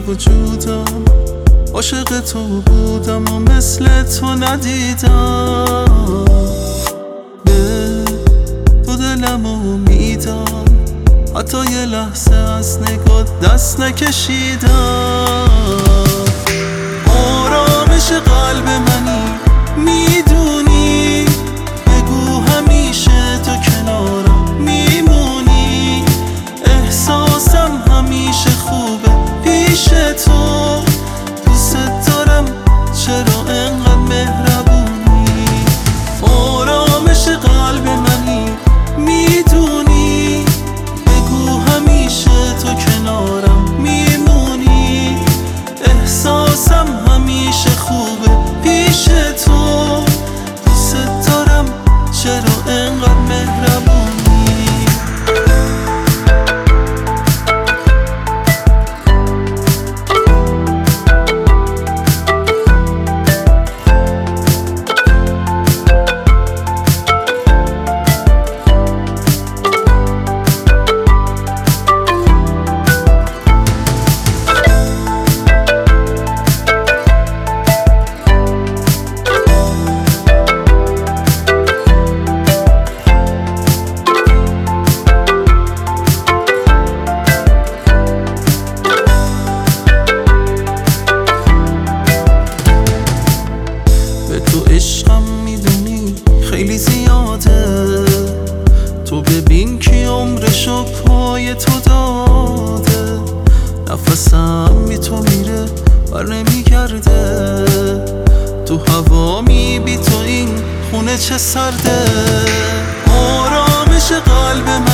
وجودم، عاشق تو بودم و مثل تو ندیدم. به تو دلمو میدم، حتی یه لحظه از نگات دست نکشیدم. آرامش قلب منی، میدونی، بگو همیشه تو کنارم میمونی. احساسم همیشه خوبه پیش تو، دوست دارم چرا انقدر مهربونی. آرامش قلب منی، میدونی، بگو همیشه تو کنارم میمونی. احساسم همیشه خوبه پیش تو، دوست دارم چرا انقدر مهربونی. تو عشقم میدونی خیلی زیاده، تو ببین کی عمرشو پای تو داده. نفسم بی تو میره بر نمیگرده، تو هوا بی تو این خونه چه سرده. آرامش قلب من